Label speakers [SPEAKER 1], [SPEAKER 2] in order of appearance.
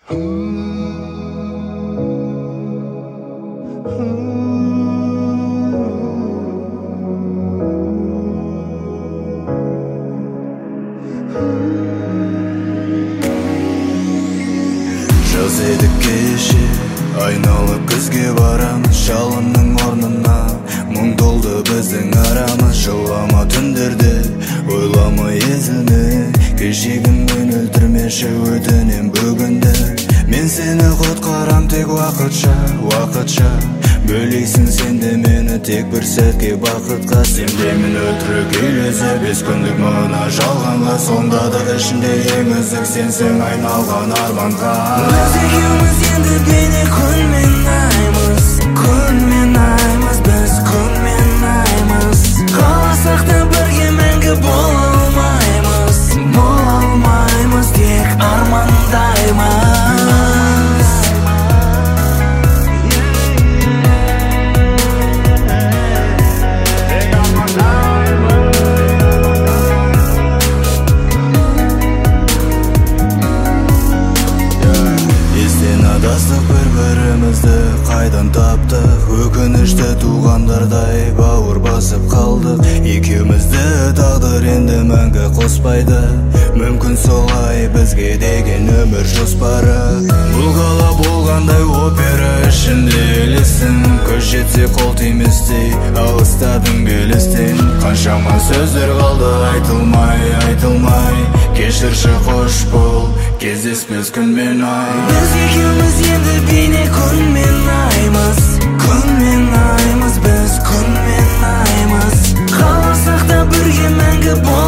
[SPEAKER 1] Жаз еді кеше, айналып күзге барамыз. Жалынның орнына мұң толды біздің арамыз. Жылама түндерде, ойлама езілме. Кешегіммен өлтірмеші, өтінем бүгінді. Мен сені құтқарам тек уақытша, уақытша. Бөлейсің сен де мені тек бір сәтке бақытқа. Сенбеймін өтірік үйлесі, 5 күндік мына жалғанға. Сонда да ішінде ең үздік сенсің айналған арманға.
[SPEAKER 2] Біз екеуміз енді бейне күнмен аймыз, күнмен аймыз, біз күнмен аймыз. Қаласақ та бірге мәңгі бола алмаймыз, бола алмаймыз, тек армандаймыз.
[SPEAKER 1] Адастық бір-бірімізді қайдан таптық? Өкінішті туғандардай бауыр басып қалдық. Екеумізді тағдыр енді мәңгі қоспайды. Мүмкін солай бізге деген өмір жоспары. Бұл қала болғандай опера ішінде елесің. Көз жетсе қол тиместей алыстадың белестен. Қаншама сөздер қалды айтылмай, айтылмай. Кешірші қош бол, кездеспес күн мен ай.
[SPEAKER 2] Біз екеуміз енді бейне күнмен аймыз, күнмен аймыз, біз күнмен аймыз. Қаласақ та бірге мәңгі бол